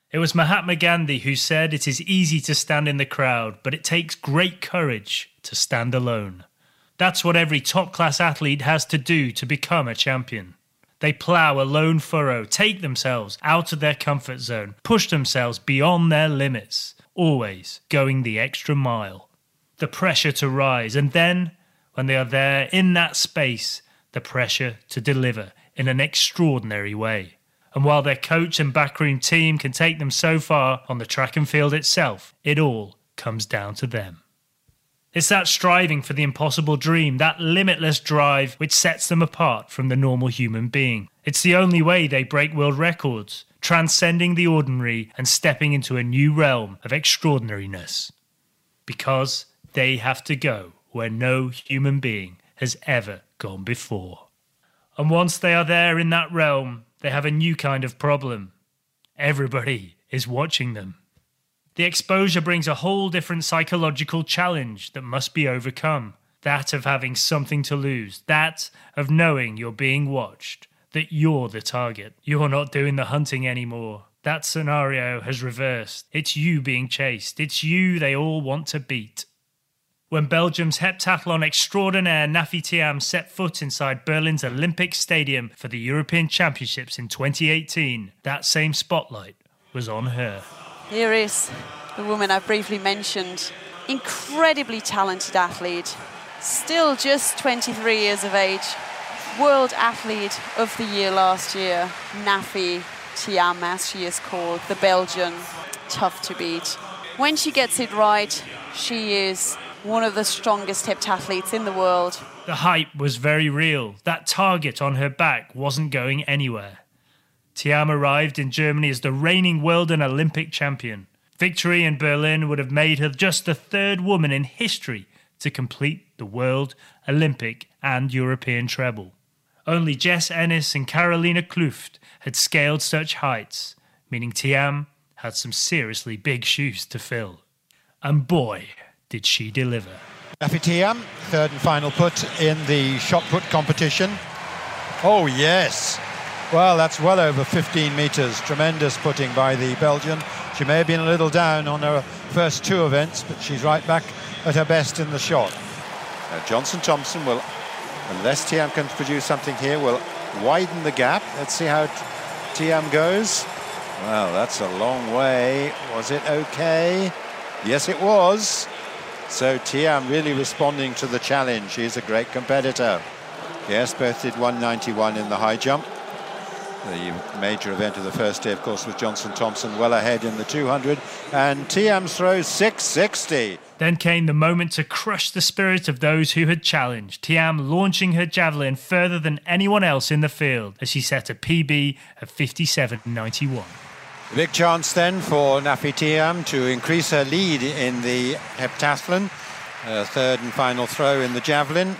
It was Mahatma Gandhi who said it is easy to stand in the crowd, but it takes great courage to stand alone. That's what every top-class athlete has to do to become a champion. They plough a lone furrow, take themselves out of their comfort zone, push themselves beyond their limits, always going the extra mile. The pressure to rise, and then, when they are there in that space, the pressure to deliver in an extraordinary way. And while their coach and backroom team can take them so far on the track and field itself, it all comes down to them. It's that striving for the impossible dream, that limitless drive which sets them apart from the normal human being. It's the only way they break world records, transcending the ordinary and stepping into a new realm of extraordinariness. Because they have to go where no human being has ever gone before. And once they are there in that realm, they have a new kind of problem. Everybody is watching them. The exposure brings a whole different psychological challenge that must be overcome. That of having something to lose. That of knowing you're being watched. That you're the target. You're not doing the hunting anymore. That scenario has reversed. It's you being chased. It's you they all want to beat. When Belgium's heptathlon extraordinaire Nafi Thiam set foot inside Berlin's Olympic Stadium for the European Championships in 2018, that same spotlight was on her. Here is the woman I briefly mentioned. Incredibly talented athlete. Still just 23 years of age. World Athlete of the Year last year. Nafi Thiam, as she is called. The Belgian. Tough to beat. When she gets it right, she is one of the strongest heptathletes in the world. The hype was very real. That target on her back wasn't going anywhere. Thiam arrived in Germany as the reigning world and Olympic champion. Victory in Berlin would have made her just the third woman in history to complete the world, Olympic and European treble. Only Jess Ennis and Carolina Klüft had scaled such heights, meaning Thiam had some seriously big shoes to fill. And boy, did she deliver. Nafi Thiam, third and final put in the shot put competition. Oh yes! Well, that's well over 15 metres. Tremendous putting by the Belgian. She may have been a little down on her first two events, but she's right back at her best in the shot. Johnson Thompson will, unless Thiam can produce something here, will widen the gap. Let's see how Thiam goes. Well, that's a long way. Was it okay? Yes, it was. So Thiam really responding to the challenge. She's a great competitor. Yes, both did 191 in the high jump. The major event of the first day, of course, was Johnson Thompson well ahead in the 200. And Thiam's throw 660. Then came the moment to crush the spirit of those who had challenged. Thiam launching her javelin further than anyone else in the field as she set a PB of 57.91. Big chance then for Nafi Thiam to increase her lead in the heptathlon. Third and final throw in the javelin.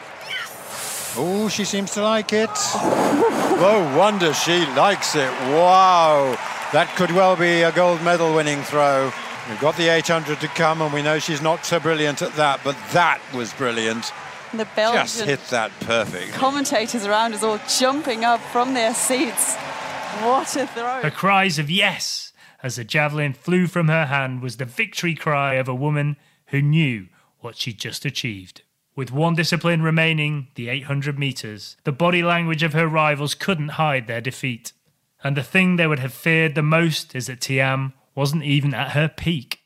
Oh, she seems to like it. Oh, wonder she likes it. Wow. That could well be a gold medal winning throw. We've got the 800 to come, and we know she's not so brilliant at that, but that was brilliant. The Belgian just hit that perfect. Commentators around us all jumping up from their seats. What a throw. Her cries of yes as the javelin flew from her hand was the victory cry of a woman who knew what she'd just achieved. With one discipline remaining, the 800 metres, the body language of her rivals couldn't hide their defeat. And the thing they would have feared the most is that Thiam wasn't even at her peak.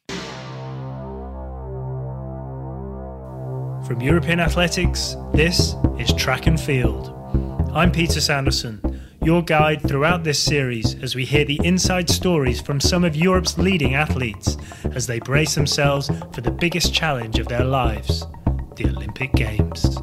From European Athletics, this is Track and Field. I'm Peter Sanderson, your guide throughout this series as we hear the inside stories from some of Europe's leading athletes as they brace themselves for the biggest challenge of their lives, the Olympic Games.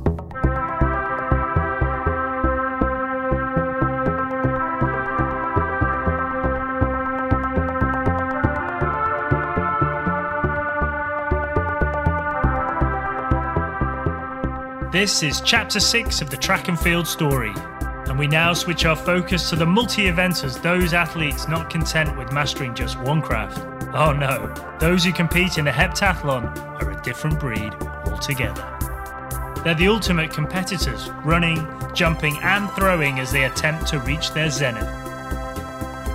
This is Chapter 6 of the Track and Field story, and we now switch our focus to the multi-eventers, those athletes not content with mastering just one craft. Oh no, those who compete in the heptathlon are a different breed altogether. They're the ultimate competitors, running, jumping and throwing as they attempt to reach their zenith.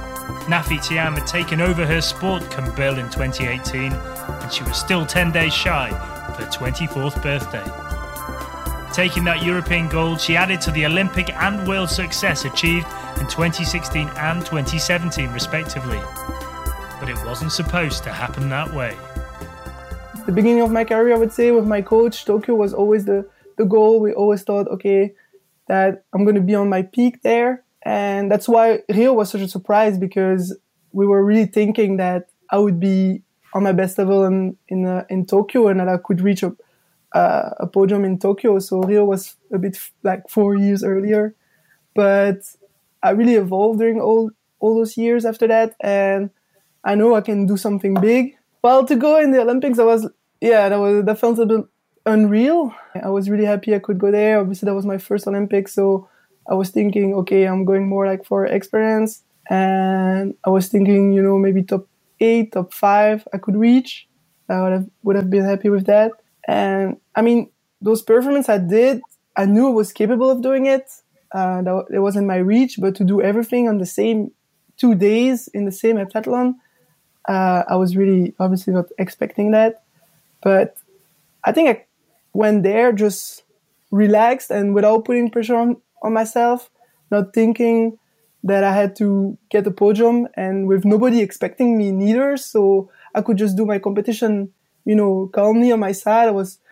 Nafi Thiam had taken over her sport come Berlin 2018, and she was still 10 days shy of her 24th birthday. Taking that European gold, she added to the Olympic and world success achieved in 2016 and 2017 respectively. But it wasn't supposed to happen that way. The beginning of my career, I would say, with my coach, Tokyo was always the goal. We always thought, okay, that I'm going to be on my peak there. And that's why Rio was such a surprise, because we were really thinking that I would be on my best level in Tokyo and that I could reach a podium in Tokyo. So Rio was a bit like 4 years earlier. But I really evolved during all those years after that. And I know I can do something big. Well, to go in the Olympics, that felt a bit unreal. I was really happy I could go there. Obviously, that was my first Olympics, so I was thinking, okay, I'm going more like for experience. And I was thinking, maybe top 8, top 5 I could reach. I would have been happy with that. And I mean, those performances I did, I knew I was capable of doing it. It wasn't my reach, but to do everything on the same 2 days in the same heptathlon, I was really obviously not expecting that. But I think I went there just relaxed and without putting pressure on myself, not thinking that I had to get a podium, and with nobody expecting me neither. So I could just do my competition, calmly on my side.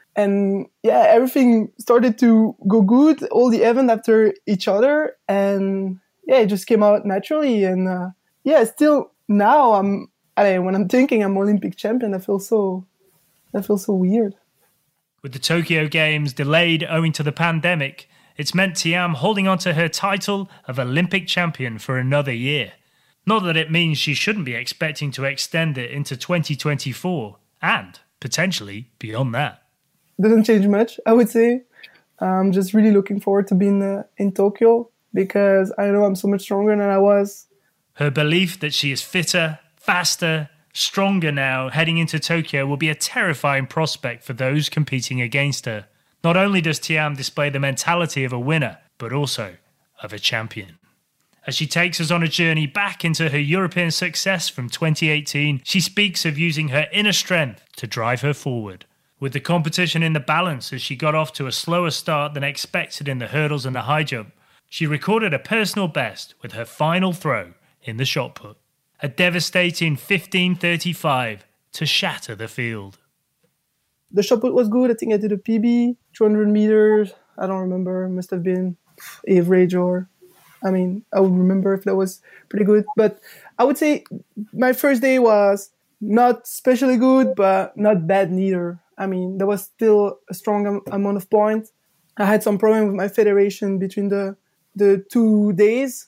Everything started to go good, all the events after each other. And it just came out naturally. And still now when I'm thinking I'm Olympic champion, I feel so weird. With the Tokyo Games delayed owing to the pandemic, it's meant Thiam holding on to her title of Olympic champion for another year. Not that it means she shouldn't be expecting to extend it into 2024 and potentially beyond that. Doesn't change much, I would say. I'm just really looking forward to being in Tokyo, because I know I'm so much stronger than I was. Her belief that she is fitter, faster, stronger now heading into Tokyo will be a terrifying prospect for those competing against her. Not only does Thiam display the mentality of a winner, but also of a champion. As she takes us on a journey back into her European success from 2018, she speaks of using her inner strength to drive her forward. With the competition in the balance as she got off to a slower start than expected in the hurdles and the high jump, she recorded a personal best with her final throw in the shot put. A devastating 15:35 to shatter the field. The shot put was good. I think I did a PB, 200 meters. I don't remember. Must have been average I would remember if that was pretty good. But I would say my first day was not especially good, but not bad neither. There was still a strong amount of points. I had some problem with my federation between the 2 days.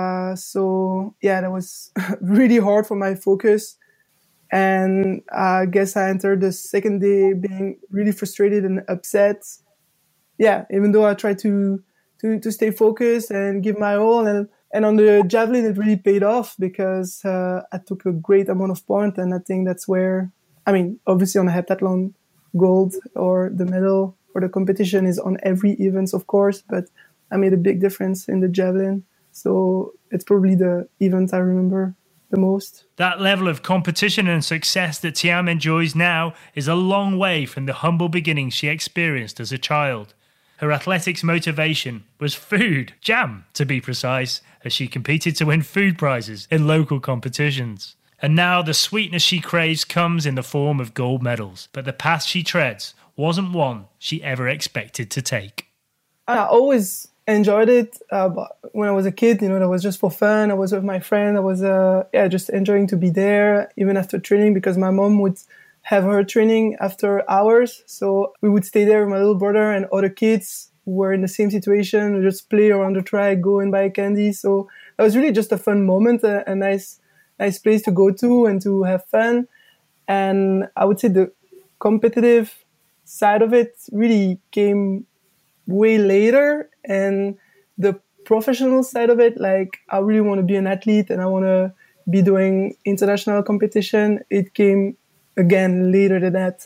That was really hard for my focus. And I guess I entered the second day being really frustrated and upset. Yeah, even though I tried to stay focused and give my all. And on the javelin, it really paid off, because I took a great amount of points. And I think that's where, obviously on a heptathlon, gold or the medal or the competition is on every event, of course. But I made a big difference in the javelin. So it's probably the event I remember the most. That level of competition and success that Thiam enjoys now is a long way from the humble beginnings she experienced as a child. Her athletics motivation was food, jam to be precise, as she competed to win food prizes in local competitions. And now the sweetness she craves comes in the form of gold medals. But the path she treads wasn't one she ever expected to take. I always enjoyed it. But when I was a kid, that was just for fun. I was with my friend. I was just enjoying to be there, even after training, because my mom would have her training after hours. So we would stay there with my little brother and other kids who were in the same situation. We just play around the track, go and buy candy. So that was really just a fun moment, a nice place to go to and to have fun. And I would say the competitive side of it really came way later, and the professional side of it, like I really want to be an athlete and I want to be doing international competition, it came again later than that.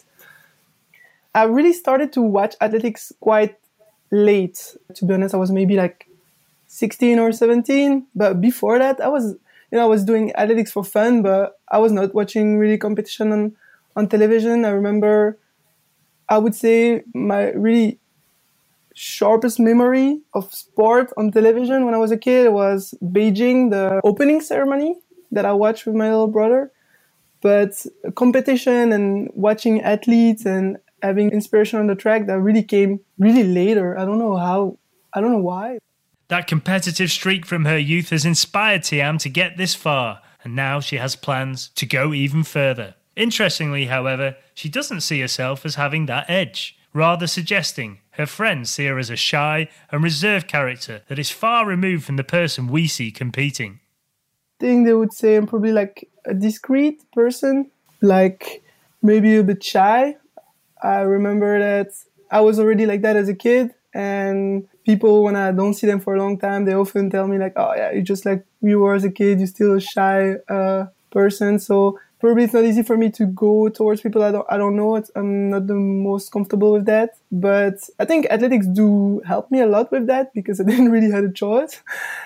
I really started to watch athletics quite late. To be honest, I was maybe like 16 or 17, but before that I was I was doing athletics for fun, but I was not watching really competition on television. I remember, I would say my really sharpest memory of sport on television when I was a kid was Beijing, the opening ceremony that I watched with my little brother. But competition and watching athletes and having inspiration on the track, that really came really later. I don't know why. That competitive streak from her youth has inspired Thiam to get this far, and now she has plans to go even further. Interestingly, however, she doesn't see herself as having that edge, rather suggesting her friends see her as a shy and reserved character that is far removed from the person we see competing. I think they would say I'm probably like a discreet person, like maybe a bit shy. I remember that I was already like that as a kid, and people, when I don't see them for a long time, they often tell me like, oh yeah, you're just like you were as a kid, you're still a shy person. So probably it's not easy for me to go towards people I don't know. I'm not the most comfortable with that. But I think athletics do help me a lot with that, because I didn't really have a choice.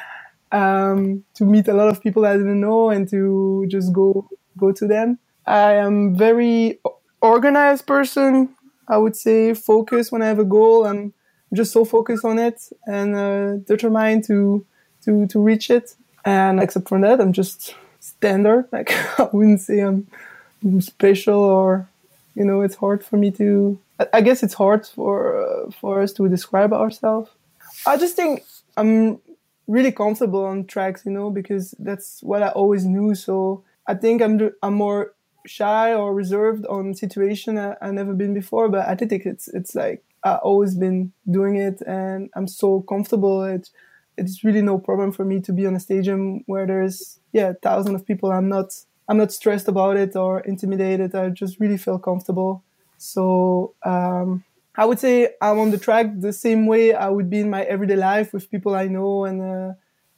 To meet a lot of people I didn't know and to just go to them. I am very organized person, I would say, focused when I have a goal. I'm just so focused on it and determined to reach it. And except from that, I'm just standard. Like, I wouldn't say I'm special, or, it's hard for me to... I guess it's hard for us to describe ourselves. I just think I'm really comfortable on tracks, because that's what I always knew. So I think I'm more shy or reserved on situation I've never been before. But athletics, it's like I've always been doing it, and I'm so comfortable. It's really no problem for me to be on a stadium where there's thousands of people. I'm not stressed about it or intimidated. I just really feel comfortable. So I would say I'm on the track the same way I would be in my everyday life with people I know, and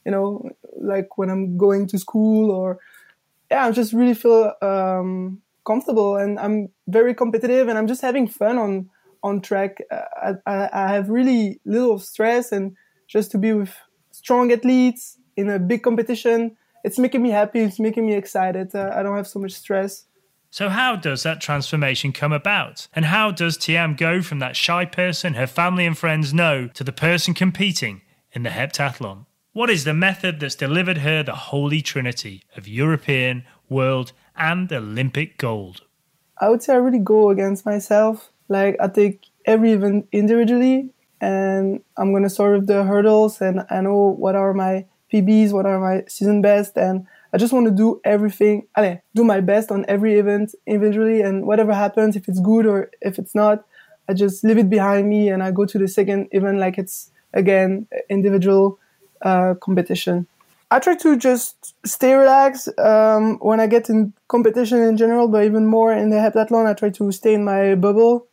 like when I'm going to school, or I just really feel comfortable, and I'm very competitive, and I'm just having fun on track. I have really little stress, and just to be with strong athletes in a big competition, it's making me happy. It's making me excited. I don't have so much stress. So how does that transformation come about? And how does Thiam go from that shy person her family and friends know to the person competing in the heptathlon? What is the method that's delivered her the holy trinity of European, world and Olympic gold? I would say I really go against myself. Like, I take every event individually, and I'm going to start with the hurdles, and I know what are my PBs, what are my season best, and I just want to do everything, do my best on every event individually, and whatever happens, if it's good or if it's not, I just leave it behind me and I go to the second event like it's, again, individual competition. I try to just stay relaxed when I get in competition in general, but even more in the heptathlon, I try to stay in my bubble.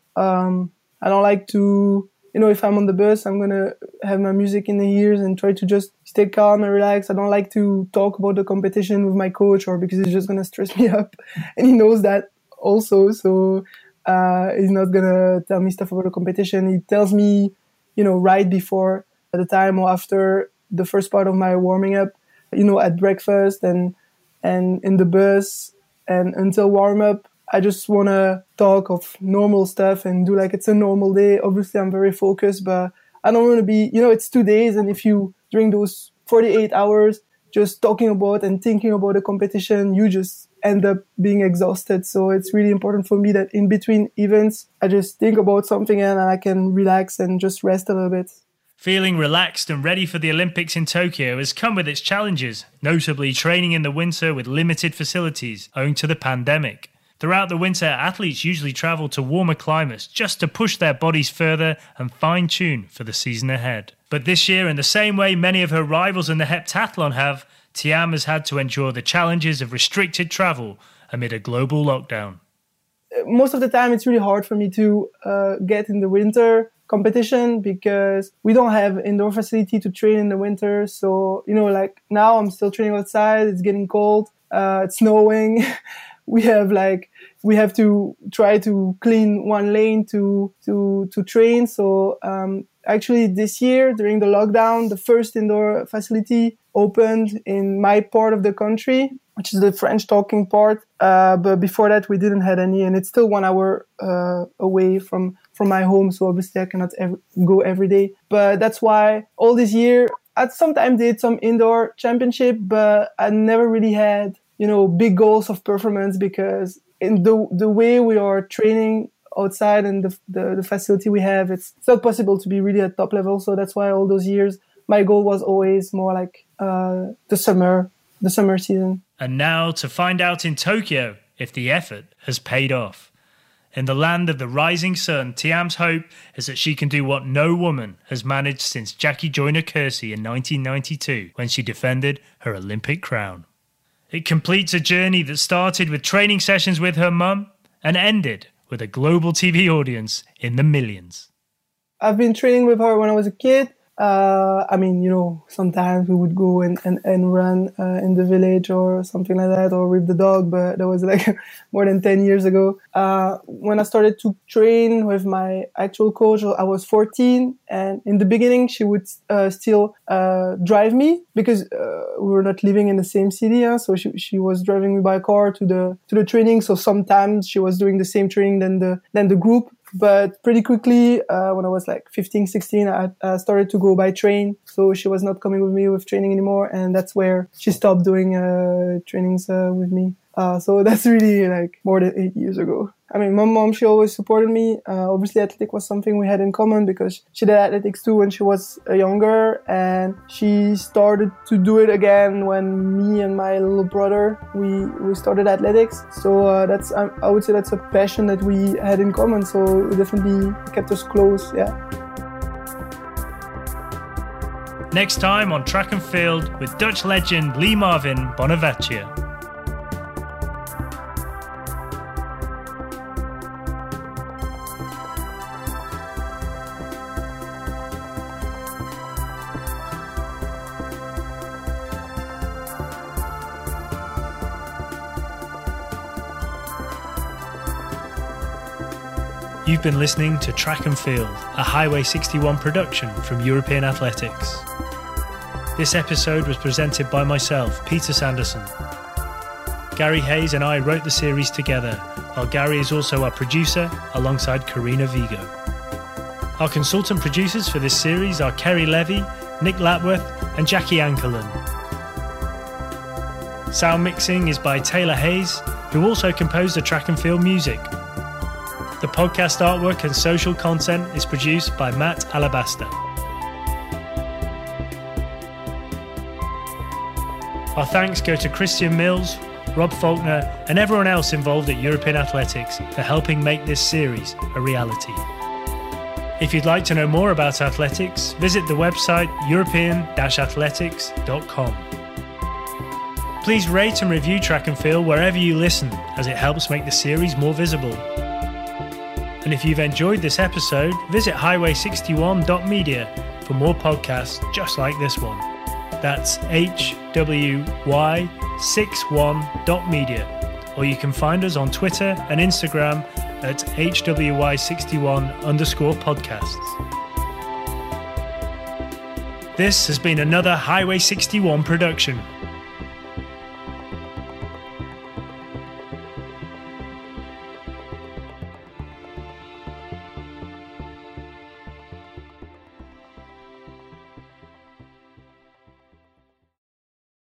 I don't like to... if I'm on the bus, I'm going to have my music in the ears and try to just stay calm and relax. I don't like to talk about the competition with my coach, or because it's just going to stress me up. And he knows that also. So he's not going to tell me stuff about the competition. He tells me, right before the time or after the first part of my warming up, at breakfast and in the bus and until warm up. I just want to talk of normal stuff and do like it's a normal day. Obviously, I'm very focused, but I don't want to be, it's 2 days. And if you, during those 48 hours, just talking about and thinking about the competition, you just end up being exhausted. So it's really important for me that in between events, I just think about something and I can relax and just rest a little bit. Feeling relaxed and ready for the Olympics in Tokyo has come with its challenges, notably training in the winter with limited facilities owing to the pandemic. Throughout the winter, athletes usually travel to warmer climates just to push their bodies further and fine-tune for the season ahead. But this year, in the same way many of her rivals in the heptathlon have, Thiam has had to endure the challenges of restricted travel amid a global lockdown. Most of the time, it's really hard for me to get in the winter competition because we don't have indoor facility to train in the winter. So, like now I'm still training outside. It's getting cold. It's snowing. We have to try to clean one lane to train. So actually this year during the lockdown, the first indoor facility opened in my part of the country, which is the French talking part. But before that, we didn't have any, and it's still 1 hour away from my home. So obviously I cannot go every day. But that's why all this year, I sometimes did some indoor championship, but I never really had, big goals of performance, because in the way we are training outside and the facility we have, it's not possible to be really at top level. So that's why all those years, my goal was always more like the summer season. And now to find out in Tokyo if the effort has paid off. In the land of the rising sun, Thiam's hope is that she can do what no woman has managed since Jackie Joyner-Kersee in 1992 when she defended her Olympic crown. It completes a journey that started with training sessions with her mum and ended with a global TV audience in the millions. I've been training with her when I was a kid. Sometimes we would go and run in the village or something like that, or with the dog, but that was like more than 10 years ago. When I started to train with my actual coach, I was 14, and in the beginning she would still drive me, because we were not living in the same city, so she was driving me by car to the training. So sometimes she was doing the same training than the group. But pretty quickly, when I was like 15, 16, I started to go by train. So she was not coming with me with training anymore. And that's where she stopped doing trainings with me. So that's really like more than 8 years ago. I mean, my mom, she always supported me. Obviously, athletics was something we had in common, because she did athletics too when she was younger. And she started to do it again when me and my little brother, we started athletics. So I would say that's a passion that we had in common. So it definitely kept us close, yeah. Next time on Track and Field with Dutch legend Lee Marvin Bonavaccia. You've been listening to Track and Field, a Highway 61 production from European Athletics. This episode was presented by myself, Peter Sanderson. Gary Hayes and I wrote the series together, while Gary is also our producer alongside Karina Vigo. Our consultant producers for this series are Kerry Levy, Nick Lapworth and Jackie Ankerlin. Sound mixing is by Taylor Hayes, who also composed the Track and Field music. The podcast artwork and social content is produced by Matt Alabaster. Our thanks go to Christian Mills, Rob Faulkner, and everyone else involved at European Athletics for helping make this series a reality. If you'd like to know more about athletics, visit the website european-athletics.com. Please rate and review Track and Field wherever you listen, as it helps make the series more visible. And if you've enjoyed this episode, visit highway61.media for more podcasts just like this one. That's HWY61.media. Or you can find us on Twitter and Instagram at HWY61_podcasts. This has been another Highway 61 production.